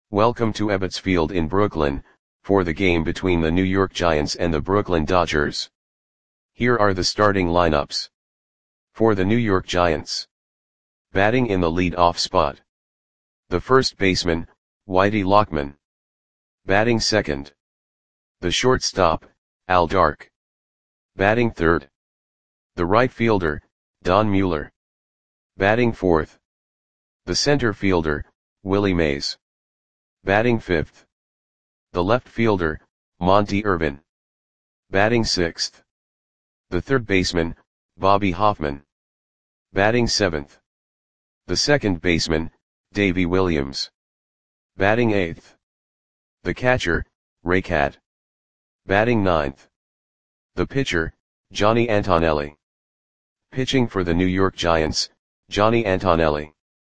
Welcome to Ebbets Field in Brooklyn, for the game between the New York Giants and the Brooklyn Dodgers. Here are the starting lineups. For the New York Giants. Batting in the lead-off spot. The first baseman, Whitey Lockman. Batting second. The shortstop, Al Dark. Batting third. The right fielder, Don Mueller. Batting fourth. The center fielder, Willie Mays. Batting fifth. The left fielder, Monte Irvin. Batting sixth. The third baseman, Bobby Hoffman. Batting seventh. The second baseman, Davey Williams. Batting eighth. The catcher, Ray Cat. Batting ninth. The pitcher, Johnny Antonelli. Pitching for the New York Giants, Johnny Antonelli.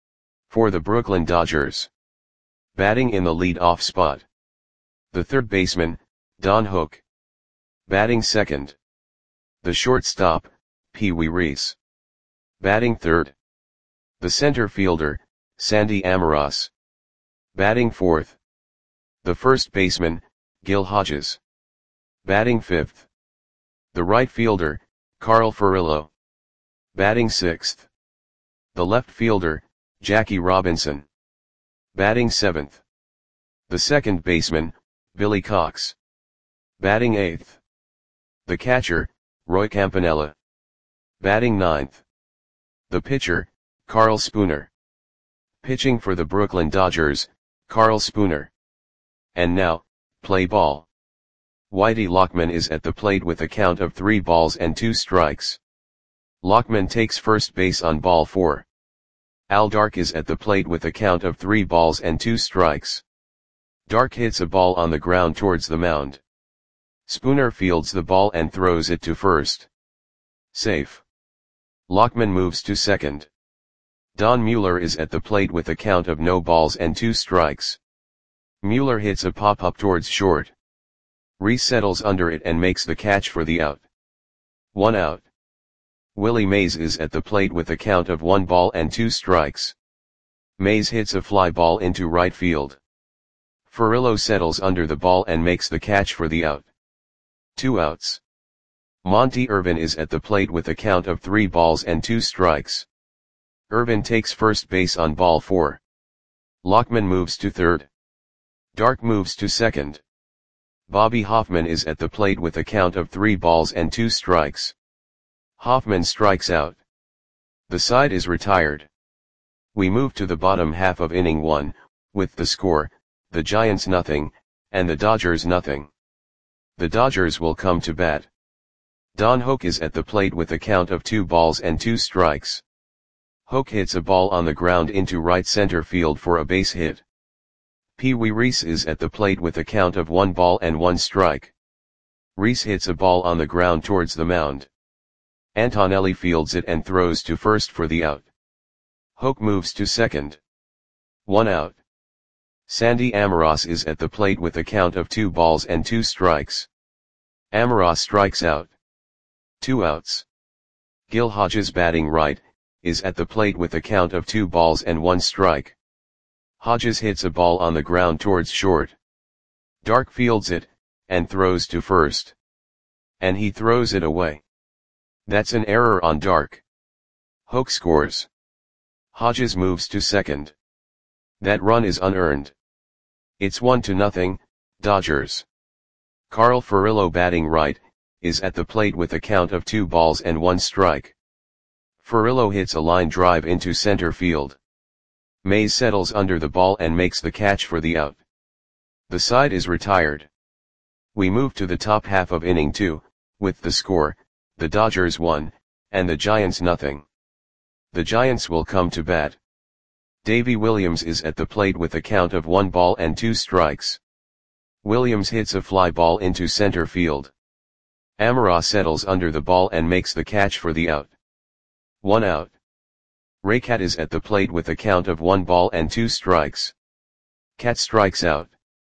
For the Brooklyn Dodgers. Batting in the lead-off spot. The third baseman, Don Hook. Batting second. The shortstop, Pee Wee Reese. Batting third. The center fielder, Sandy Amoros. Batting fourth. The first baseman, Gil Hodges. Batting fifth. The right fielder, Carl Furillo. Batting sixth. The left fielder, Jackie Robinson. Batting seventh. The second baseman, Billy Cox. Batting eighth. The catcher, Roy Campanella. Batting ninth. The pitcher, Carl Spooner. Pitching for the Brooklyn Dodgers, Carl Spooner. And now, play ball. Whitey Lockman is at the plate with a count of 3 balls and 2 strikes. Lockman takes first base on ball 4. Al Dark is at the plate with a count of 3 balls and 2 strikes. Dark hits a ball on the ground towards the mound. Spooner fields the ball and throws it to first. Safe. Lockman moves to second. Don Mueller is at the plate with a count of no balls and 2 strikes. Mueller hits a pop-up towards short. Reese settles under it and makes the catch for the out. 1 out. Willie Mays is at the plate with a count of 1 ball and 2 strikes. Mays hits a fly ball into right field. Furillo settles under the ball and makes the catch for the out. 2 outs. Monte Irvin is at the plate with a count of 3 balls and 2 strikes. Irvin takes first base on ball 4. Lockman moves to third. Dark moves to second. Bobby Hoffman is at the plate with a count of 3 balls and 2 strikes. Hoffman strikes out. The side is retired. We move to the bottom half of inning 1, with the score, the Giants nothing, and the Dodgers nothing. The Dodgers will come to bat. Don Hook is at the plate with a count of 2 balls and 2 strikes. Hook hits a ball on the ground into right center field for a base hit. Pee Wee Reese is at the plate with a count of 1 ball and 1 strike. Reese hits a ball on the ground towards the mound. Antonelli fields it and throws to first for the out. Hook moves to second. 1 out. Sandy Amoros is at the plate with a count of 2 balls and 2 strikes. Amoros strikes out. 2 outs. Gil Hodges batting right, is at the plate with a count of 2 balls and 1 strike. Hodges hits a ball on the ground towards short. Dark fields it, and throws to first. And he throws it away. That's an error on Dark. Hook scores. Hodges moves to second. That run is unearned. It's 1-0, Dodgers. Carl Furillo batting right, is at the plate with a count of 2 balls and 1 strike. Furillo hits a line drive into center field. Mays settles under the ball and makes the catch for the out. The side is retired. We move to the top half of inning 2, with the score, the Dodgers 1, and the Giants nothing. The Giants will come to bat. Davey Williams is at the plate with a count of 1 ball and 2 strikes. Williams hits a fly ball into center field. Amoros settles under the ball and makes the catch for the out. 1 out. Ray Cat is at the plate with a count of 1 ball and 2 strikes. Cat strikes out.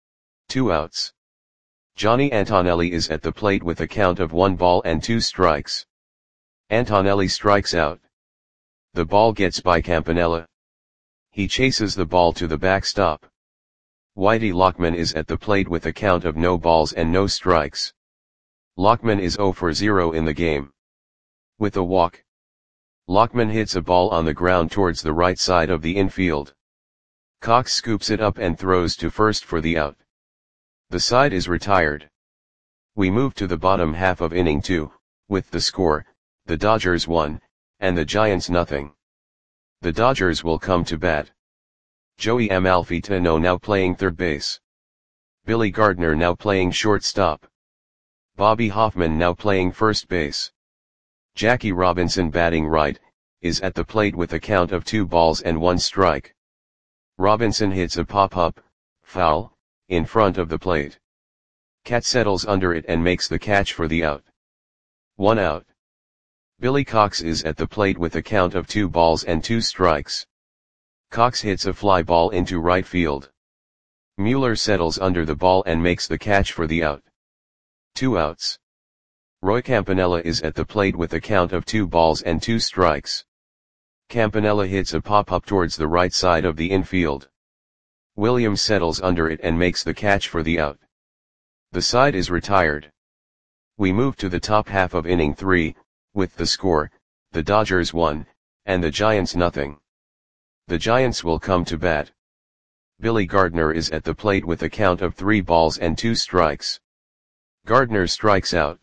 2 outs. Johnny Antonelli is at the plate with a count of 1 ball and 2 strikes. Antonelli strikes out. The ball gets by Campanella. He chases the ball to the backstop. Whitey Lockman is at the plate with a count of no balls and no strikes. Lockman is 0 for 0 in the game. With a walk, Lockman hits a ball on the ground towards the right side of the infield. Cox scoops it up and throws to first for the out. The side is retired. We move to the bottom half of inning 2, with the score, the Dodgers 1, and the Giants nothing. The Dodgers will come to bat. Joey Amalfitano now playing third base. Billy Gardner now playing shortstop. Bobby Hoffman now playing first base. Jackie Robinson batting right, is at the plate with a count of 2 balls and 1 strike. Robinson hits a pop-up, foul, in front of the plate. Cat settles under it and makes the catch for the out. 1 out. Billy Cox is at the plate with a count of 2 balls and 2 strikes. Cox hits a fly ball into right field. Mueller settles under the ball and makes the catch for the out. 2 outs. Roy Campanella is at the plate with a count of 2 balls and 2 strikes. Campanella hits a pop-up towards the right side of the infield. Williams settles under it and makes the catch for the out. The side is retired. We move to the top half of inning 3, with the score, the Dodgers 1, and the Giants nothing. The Giants will come to bat. Billy Gardner is at the plate with a count of 3 balls and 2 strikes. Gardner strikes out.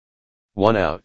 1 out.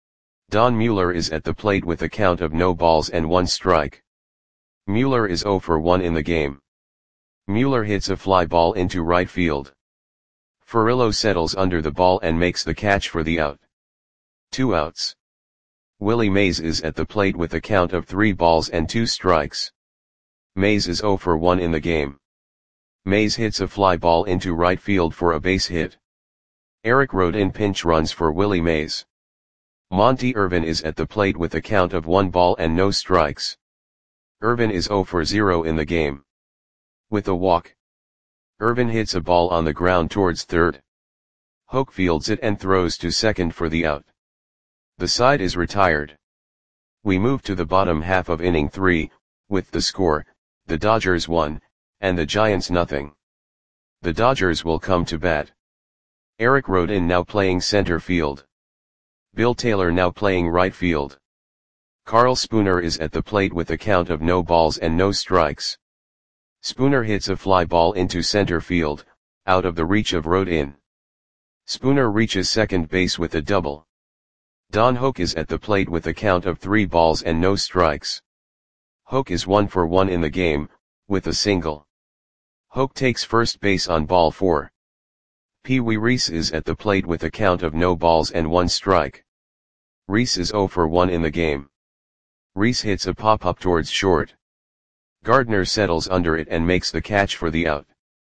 Don Mueller is at the plate with a count of no balls and 1 strike. Mueller is 0 for 1 in the game. Mueller hits a fly ball into right field. Furillo settles under the ball and makes the catch for the out. 2 outs. Willie Mays is at the plate with a count of 3 balls and 2 strikes. Mays is 0 for 1 in the game. Mays hits a fly ball into right field for a base hit. Eric Rodin pinch runs for Willie Mays. Monty Irvin is at the plate with a count of 1 ball and no strikes. Irvin is 0 for 0 in the game. With a walk, Irvin hits a ball on the ground towards third. Hoke fields it and throws to second for the out. The side is retired. We move to the bottom half of inning 3, with the score, the Dodgers 1, and the Giants nothing. The Dodgers will come to bat. Eric Rodin now playing center field. Bill Taylor now playing right field. Carl Spooner is at the plate with a count of no balls and no strikes. Spooner hits a fly ball into center field, out of the reach of Rodin. Spooner reaches second base with a double. Don Hoke is at the plate with a count of 3 balls and no strikes. Hoke is 1 for 1 in the game, with a single. Hoke takes first base on ball 4. Pee Wee Reese is at the plate with a count of no balls and 1 strike. Reese is 0 for 1 in the game. Reese hits a pop-up towards short. Gardner settles under it and makes the catch for the out.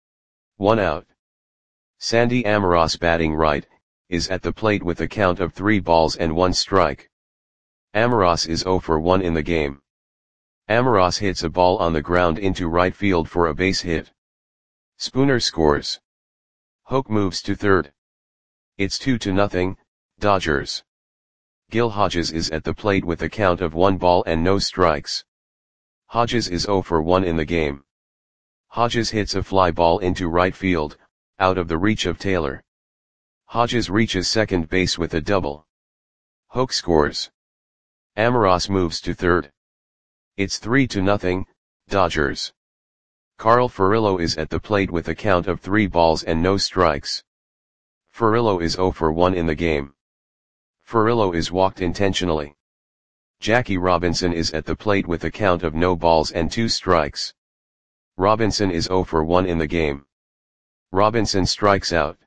1 out. Sandy Amoros batting right, is at the plate with a count of 3 balls and 1 strike. Amoros is 0 for 1 in the game. Amoros hits a ball on the ground into right field for a base hit. Spooner scores. Hoke moves to third. It's 2-0, Dodgers. Gil Hodges is at the plate with a count of 1 ball and no strikes. Hodges is 0 for 1 in the game. Hodges hits a fly ball into right field, out of the reach of Taylor. Hodges reaches second base with a double. Hoke scores. Amoros moves to third. It's 3-0, Dodgers. Carl Furillo is at the plate with a count of 3 balls and no strikes. Furillo is 0 for 1 in the game. Furillo is walked intentionally. Jackie Robinson is at the plate with a count of no balls and 2 strikes. Robinson is 0 for 1 in the game. Robinson strikes out.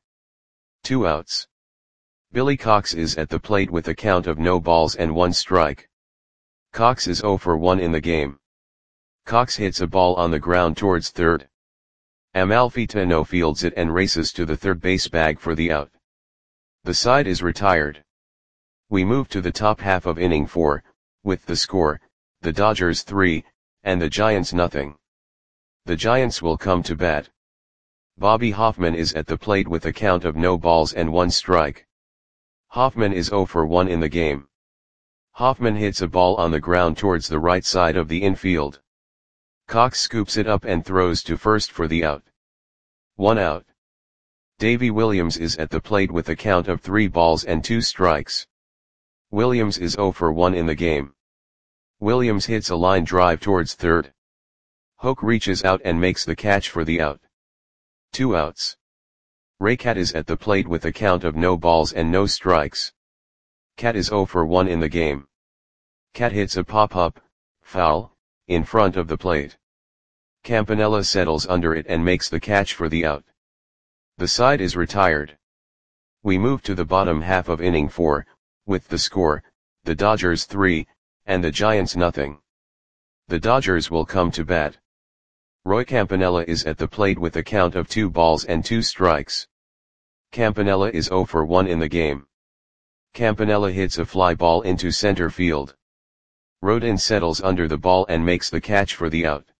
2 outs. Billy Cox is at the plate with a count of no balls and 1 strike. Cox is 0 for 1 in the game. Cox hits a ball on the ground towards third. Amalfitano fields it and races to the third base bag for the out. The side is retired. We move to the top half of inning 4, with the score, the Dodgers 3, and the Giants nothing. The Giants will come to bat. Bobby Hoffman is at the plate with a count of no balls and 1 strike. Hoffman is 0 for 1 in the game. Hoffman hits a ball on the ground towards the right side of the infield. Cox scoops it up and throws to first for the out. 1 out. Davy Williams is at the plate with a count of 3 balls and 2 strikes. Williams is 0 for 1 in the game. Williams hits a line drive towards third. Hoke reaches out and makes the catch for the out. 2 outs. Raycat is at the plate with a count of no balls and no strikes. Cat is 0 for 1 in the game. Cat hits a pop-up, foul, in front of the plate. Campanella settles under it and makes the catch for the out. The side is retired. We move to the bottom half of inning 4, with the score, the Dodgers 3, and the Giants nothing. The Dodgers will come to bat. Roy Campanella is at the plate with a count of 2 balls and 2 strikes. Campanella is 0 for 1 in the game. Campanella hits a fly ball into center field. Rodin settles under the ball and makes the catch for the out.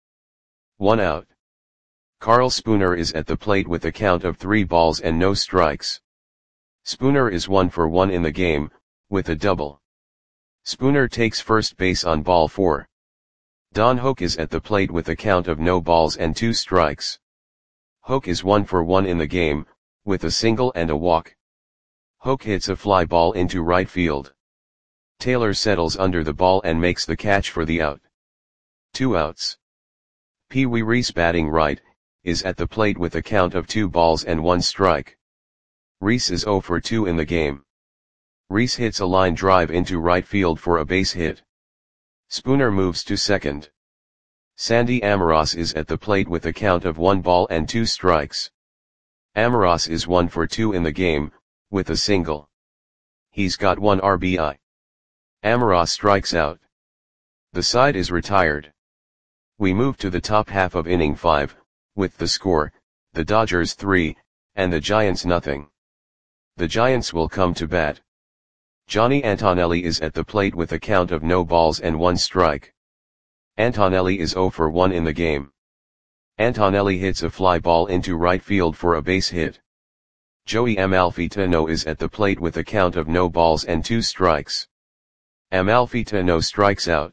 1 out. Carl Spooner is at the plate with a count of 3 balls and no strikes. Spooner is 1 for 1 in the game, with a double. Spooner takes first base on ball 4. Don Hoke is at the plate with a count of no balls and 2 strikes. Hoke is 1 for 1 in the game, with a single and a walk. Hoke hits a fly ball into right field. Taylor settles under the ball and makes the catch for the out. 2 outs. Pee Wee Reese batting right, is at the plate with a count of 2 balls and 1 strike. Reese is 0 for 2 in the game. Reese hits a line drive into right field for a base hit. Spooner moves to second. Sandy Amoros is at the plate with a count of 1 ball and 2 strikes. Amoros is 1 for 2 in the game, with a single. He's got 1 RBI. Amoros strikes out. The side is retired. We move to the top half of inning 5, with the score, the Dodgers 3, and the Giants nothing. The Giants will come to bat. Johnny Antonelli is at the plate with a count of no balls and 1 strike. Antonelli is 0 for 1 in the game. Antonelli hits a fly ball into right field for a base hit. Joey Amalfitano is at the plate with a count of no balls and 2 strikes. Amalfitano strikes out.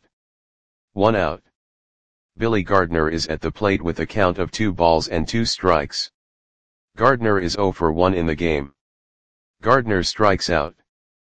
1 out. Billy Gardner is at the plate with a count of 2 balls and 2 strikes. Gardner is 0 for 1 in the game. Gardner strikes out.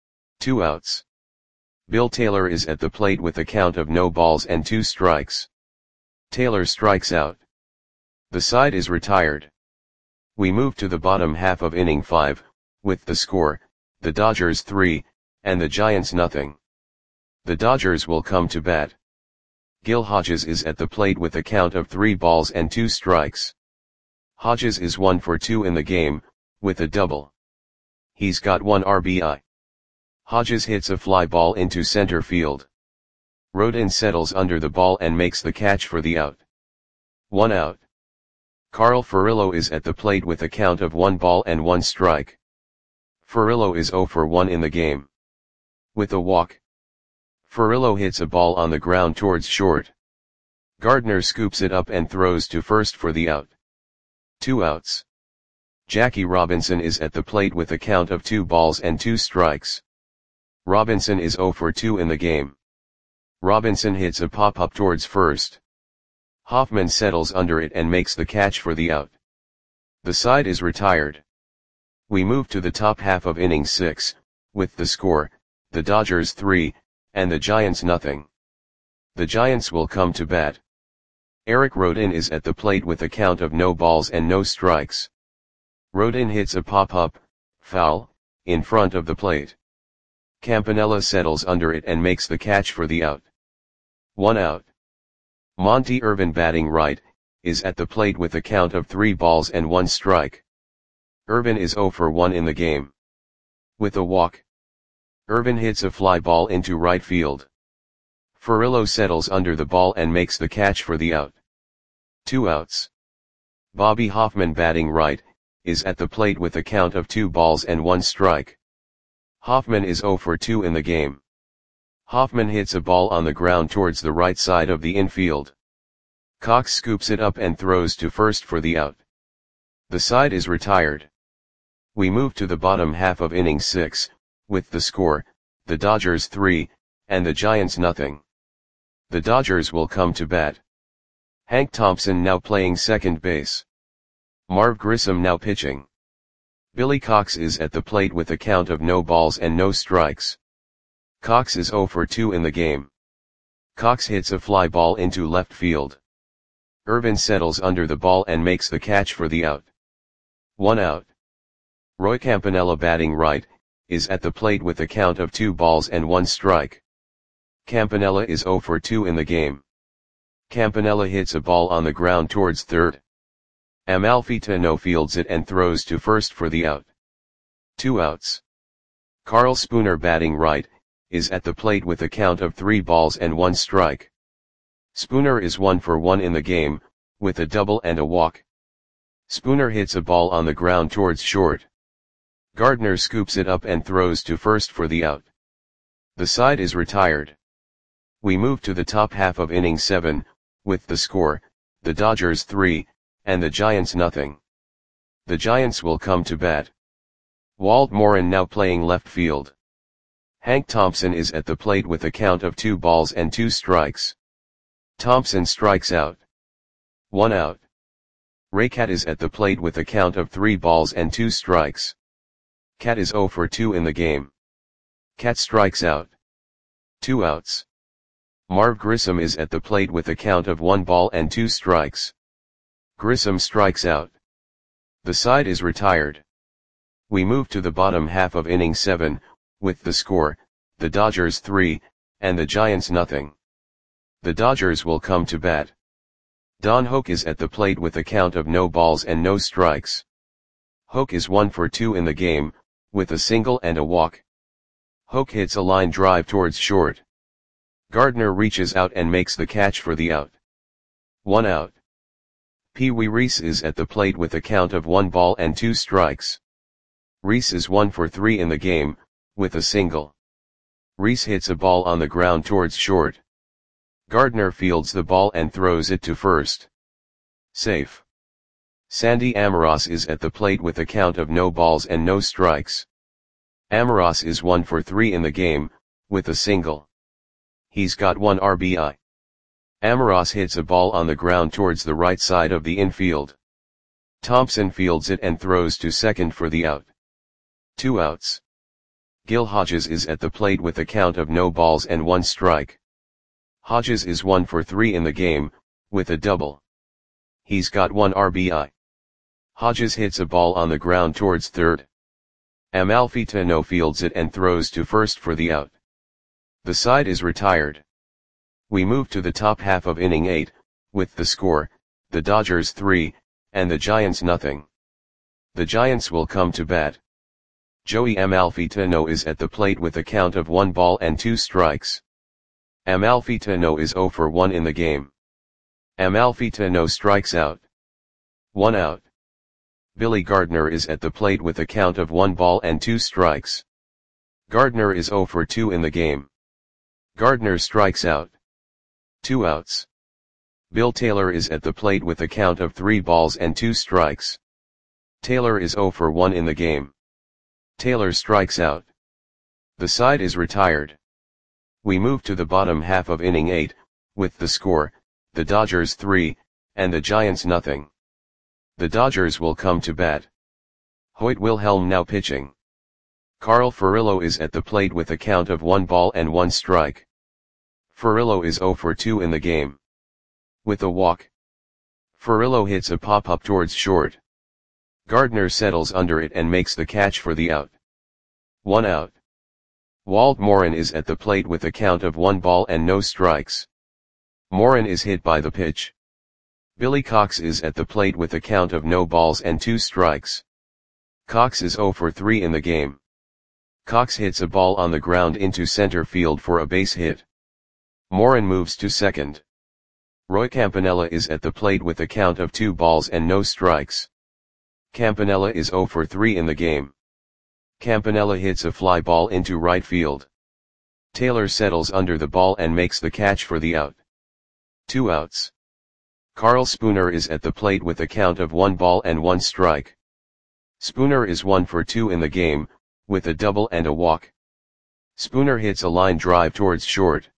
2 outs. Bill Taylor is at the plate with a count of no balls and 2 strikes. Taylor strikes out. The side is retired. We move to the bottom half of inning 5, with the score, the Dodgers 3, and the Giants nothing. The Dodgers will come to bat. Gil Hodges is at the plate with a count of 3 balls and 2 strikes. Hodges is 1 for 2 in the game, with a double. He's got 1 RBI. Hodges hits a fly ball into center field. Rodin settles under the ball and makes the catch for the out. 1 out. Carl Furillo is at the plate with a count of 1 ball and 1 strike. Furillo is 0 for 1 in the game. With a walk. Furillo hits a ball on the ground towards short. Gardner scoops it up and throws to first for the out. 2 outs. Jackie Robinson is at the plate with a count of 2 balls and 2 strikes. Robinson is 0 for 2 in the game. Robinson hits a pop-up towards first. Hoffman settles under it and makes the catch for the out. The side is retired. We move to the top half of inning 6, with the score, the Dodgers 3, and the Giants nothing. The Giants will come to bat. Eric Rodin is at the plate with a count of no balls and no strikes. Rodin hits a pop-up, foul, in front of the plate. Campanella settles under it and makes the catch for the out. 1 out. Monty Irvin batting right, is at the plate with a count of 3 balls and 1 strike. Irvin is 0 for 1 in the game. With a walk. Irvin hits a fly ball into right field. Furillo settles under the ball and makes the catch for the out. 2 outs. Bobby Hoffman batting right, is at the plate with a count of 2 balls and 1 strike. Hoffman is 0 for 2 in the game. Hoffman hits a ball on the ground towards the right side of the infield. Cox scoops it up and throws to first for the out. The side is retired. We move to the bottom half of inning 6, with the score, the Dodgers 3, and the Giants nothing. The Dodgers will come to bat. Hank Thompson now playing second base. Marv Grissom now pitching. Billy Cox is at the plate with a count of no balls and no strikes. Cox is 0 for 2 in the game. Cox hits a fly ball into left field. Irvin settles under the ball and makes the catch for the out. 1 out. Roy Campanella batting right, is at the plate with a count of 2 balls and 1 strike. Campanella is 0 for 2 in the game. Campanella hits a ball on the ground towards third. Amalfitano fields it and throws to first for the out. 2 outs. Carl Spooner batting right, is at the plate with a count of 3 balls and 1 strike. Spooner is 1 for 1 in the game, with a double and a walk. Spooner hits a ball on the ground towards short. Gardner scoops it up and throws to first for the out. The side is retired. We move to the top half of inning 7, with the score, the Dodgers 3, and the Giants nothing. The Giants will come to bat. Walt Morin now playing left field. Hank Thompson is at the plate with a count of 2 balls and 2 strikes. Thompson strikes out. 1 out. Ray Cat is at the plate with a count of 3 balls and 2 strikes. Cat is 0 for 2 in the game. Cat strikes out. 2 outs. Marv Grissom is at the plate with a count of 1 ball and 2 strikes. Grissom strikes out. The side is retired. We move to the bottom half of inning 7, with the score, the Dodgers 3, and the Giants nothing. The Dodgers will come to bat. Don Hoke is at the plate with a count of no balls and no strikes. Hoke is 1 for 2 in the game, with a single and a walk. Hoke hits a line drive towards short. Gardner reaches out and makes the catch for the out. 1 out. Pee Wee Reese is at the plate with a count of 1 ball and 2 strikes. Reese is 1 for 3 in the game, with a single. Reese hits a ball on the ground towards short. Gardner fields the ball and throws it to first. Safe. Sandy Amoros is at the plate with a count of no balls and no strikes. Amoros is 1 for 3 in the game, with a single. He's got 1 RBI. Amoros hits a ball on the ground towards the right side of the infield. Thompson fields it and throws to second for the out. 2 outs. Gil Hodges is at the plate with a count of no balls and 1 strike. Hodges is 1 for 3 in the game, with a double. He's got 1 RBI. Hodges hits a ball on the ground towards third. Amalfitano fields it and throws to first for the out. The side is retired. We move to the top half of inning 8, with the score, the Dodgers 3, and the Giants nothing. The Giants will come to bat. Joey Amalfitano is at the plate with a count of 1 ball and 2 strikes. Amalfitano is 0 for 1 in the game. Amalfitano strikes out. 1 out. Billy Gardner is at the plate with a count of 1 ball and 2 strikes. Gardner is 0 for 2 in the game. Gardner strikes out. 2 outs. Bill Taylor is at the plate with a count of 3 balls and 2 strikes. Taylor is 0 for 1 in the game. Taylor strikes out. The side is retired. We move to the bottom half of inning 8, with the score, the Dodgers 3, and the Giants nothing. The Dodgers will come to bat. Hoyt Wilhelm now pitching. Carl Furillo is at the plate with a count of 1 ball and 1 strike. Furillo is 0 for 2 in the game. With a walk. Furillo hits a pop-up towards short. Gardner settles under it and makes the catch for the out. 1 out. Walt Morin is at the plate with a count of 1 ball and no strikes. Morin is hit by the pitch. Billy Cox is at the plate with a count of no balls and 2 strikes. Cox is 0 for 3 in the game. Cox hits a ball on the ground into center field for a base hit. Morin moves to second. Roy Campanella is at the plate with a count of 2 balls and no strikes. Campanella is 0 for 3 in the game. Campanella hits a fly ball into right field. Taylor settles under the ball and makes the catch for the out. 2 outs. Carl Spooner is at the plate with a count of 1 ball and 1 strike. Spooner is 1 for 2 in the game, with a double and a walk. Spooner hits a line drive towards short.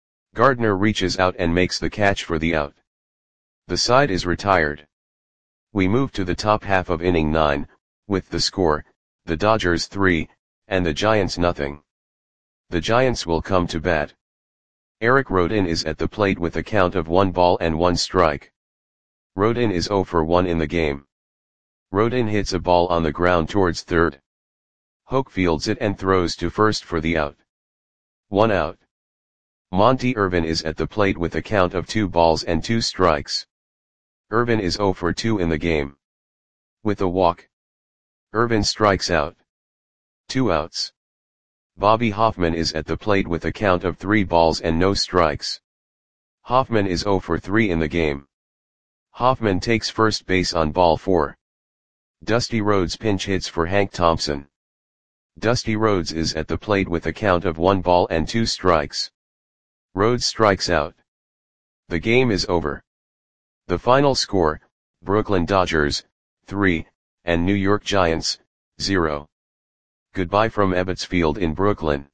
Gardner reaches out and makes the catch for the out. The side is retired. We move to the top half of inning 9, with the score, the Dodgers 3, and the Giants nothing. The Giants will come to bat. Eric Rodin is at the plate with a count of 1 ball and 1 strike. Rodin is 0 for 1 in the game. Rodin hits a ball on the ground towards third. Hoke fields it and throws to first for the out. 1 out. Monty Irvin is at the plate with a count of 2 balls and 2 strikes. Irvin is 0 for 2 in the game. With a walk, Irvin strikes out. 2 outs. Bobby Hoffman is at the plate with a count of 3 balls and no strikes. Hoffman is 0 for 3 in the game. Hoffman takes first base on ball 4. Dusty Rhodes pinch hits for Hank Thompson. Dusty Rhodes is at the plate with a count of 1 ball and 2 strikes. Rhodes strikes out. The game is over. The final score, Brooklyn Dodgers, 3, and New York Giants, 0. Goodbye from Ebbets Field in Brooklyn.